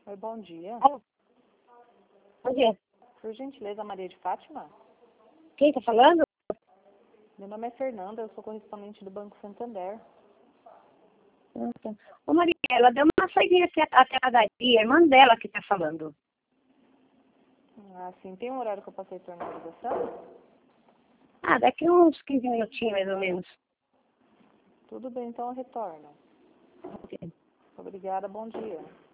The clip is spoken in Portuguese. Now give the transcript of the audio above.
Oi, bom dia. Alô? Bom dia. Por gentileza, Maria de Fátima? Quem está falando? Meu nome é Fernanda, eu sou correspondente do Banco Santander. Ô, Maria, ela deu uma saída aqui até a Daria, irmã dela que está falando. Ah, sim. Tem um horário que eu passei tornar a ligação? Ah, daqui uns 15 minutinhos, mais ou menos. Tudo bem, então eu retorno. Ok. Obrigada, bom dia.